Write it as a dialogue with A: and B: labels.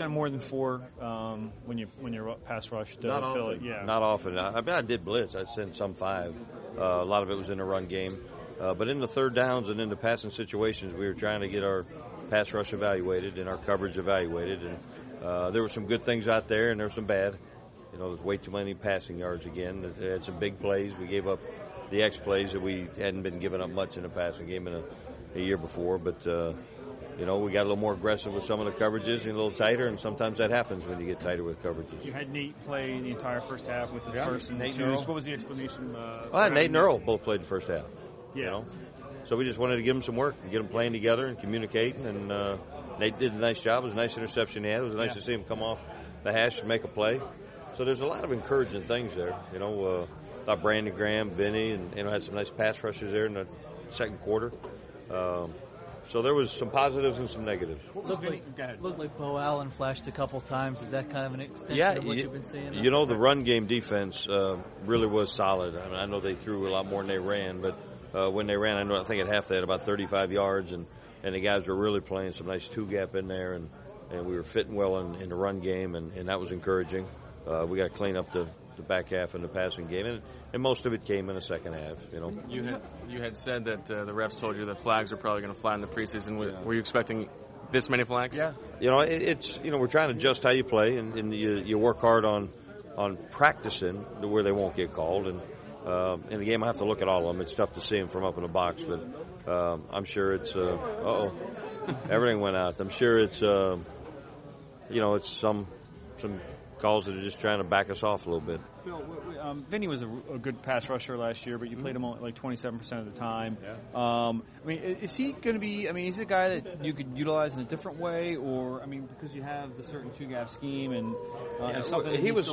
A: on more than 4 when you're pass rushed?
B: Not often.
A: Yeah.
B: Not often. I did blitz. I sent some 5. A lot of it was in the run game. But in the third downs and in the passing situations, we were trying to get our pass rush evaluated and our coverage evaluated. And there were some good things out there, and there were some bad. There was way too many passing yards again. They had some big plays. We gave up the X plays that we hadn't been giving up much in the passing game in a year before. But, we got a little more aggressive with some of the coverages and a little tighter, and sometimes that happens when you get tighter with coverages.
A: You had Nate play the entire first half with his first and
B: Nate
A: twos. What was the explanation?
B: Nate and Earl both played the first half.
A: Yeah.
B: So we just wanted to give them some work and get them playing together and communicating. And Nate did a nice job. It was a nice interception he had. It was nice to see him come off the hash and make a play. So there's a lot of encouraging things there. Thought Brandon Graham, Vinny, and had some nice pass rushes there in the second quarter. So there was some positives and some negatives.
C: Looked like Bo Allen flashed a couple times. Is that kind of an extension of what you've been seeing?
B: The run game defense really was solid. I know they threw a lot more than they ran, but when they ran, I think at half they had about 35 yards, and the guys were really playing some nice two-gap in there, and we were fitting well in the run game, and that was encouraging. We got to clean up the back half in the passing game, and most of it came in the second half.
D: You had said that the refs told you that flags are probably going to fly in the preseason. Were you expecting this many flags?
A: Yeah.
B: It's we're trying to adjust how you play, and you work hard on practicing to where they won't get called. And in the game, I have to look at all of them. It's tough to see them from up in the box, but I'm sure it's everything went out. I'm sure it's it's some calls that are just trying to back us off a little bit.
A: Bill, Vinny was a good pass rusher last year, but you played him like 27% of the time.
B: Yeah.
A: Is he going to be? Is he a guy that you could utilize in a different way, or because you have the certain two-gap scheme and
B: he was